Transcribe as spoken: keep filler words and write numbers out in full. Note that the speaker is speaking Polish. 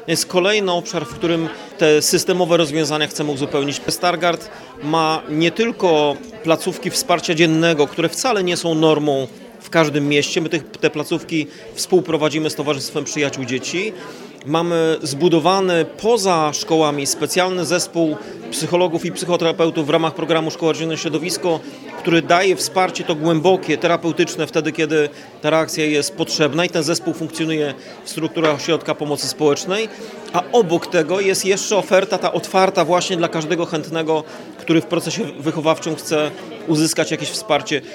jest kolejny obszar, w którym te systemowe rozwiązania chcemy uzupełnić. Stargard ma nie tylko placówki wsparcia dziennego, które wcale nie są normą w każdym mieście. My te, te placówki współprowadzimy z Towarzystwem Przyjaciół Dzieci. Mamy zbudowany poza szkołami specjalny zespół psychologów i psychoterapeutów w ramach programu Szkoła Rodzinne Środowisko, który daje wsparcie to głębokie, terapeutyczne wtedy, kiedy ta reakcja jest potrzebna i ten zespół funkcjonuje w strukturach ośrodka pomocy społecznej, a obok tego jest jeszcze oferta ta otwarta właśnie dla każdego chętnego, który w procesie wychowawczym chce uzyskać jakieś wsparcie.